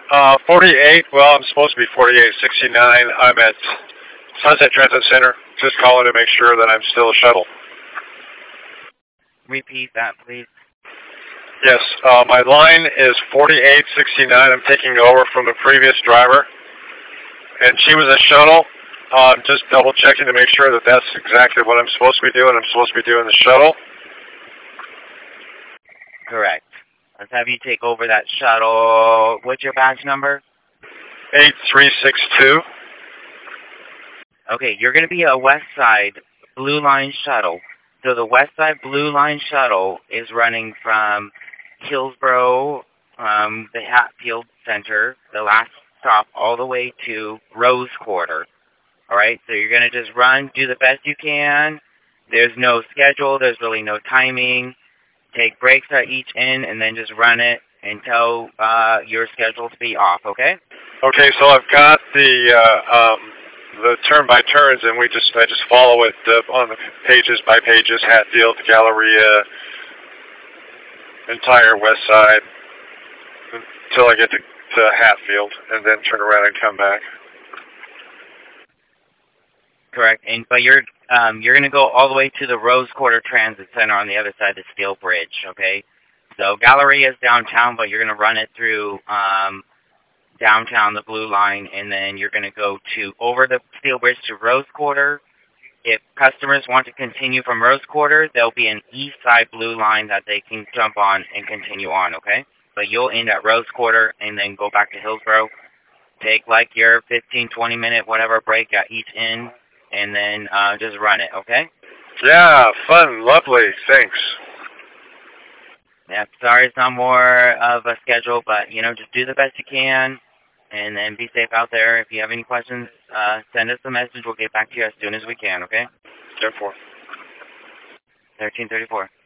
48. Well, I'm supposed to be 4869. I'm at Sunset Transit Center. Just calling to make sure that I'm still a shuttle. Repeat that, please. Yes, my line is 4869. I'm taking over from the previous driver, and she was a shuttle. Just double checking to make sure that that's exactly what I'm supposed to be doing. I'm supposed to be doing the shuttle. Correct. Let's have you take over that shuttle. What's your badge number? 8362. Okay, you're going to be a West Side Blue Line shuttle. So the West Side Blue Line shuttle is running from Hillsborough, the Hatfield Center, the last stop, all the way to Rose Quarter. All right, so you're going to just run, do the best you can. There's no schedule. There's really no timing. Take breaks at each end, and then just run it until you're scheduled to be off, okay? Okay, so I've got the turn by turns, and I just follow it on the pages by pages, Hatfield, Galleria, entire West Side, until I get to Hatfield, and then turn around and come back. Correct, but you're going to go all the way to the Rose Quarter Transit Center on the other side of the Steel Bridge, okay? So Galleria is downtown, but you're going to run it through downtown, the Blue Line, and then you're going to go over the Steel Bridge to Rose Quarter. If customers want to continue from Rose Quarter, there'll be an East Side Blue Line that they can jump on and continue on, okay? But you'll end at Rose Quarter and then go back to Hillsborough. Take like your 15, 20-minute whatever break at each end, and then just run it, okay? Yeah, fun, lovely, thanks. Yeah, sorry it's not more of a schedule, but, just do the best you can, and then be safe out there. If you have any questions, send us a message. We'll get back to you as soon as we can, okay? 10-4. 1334.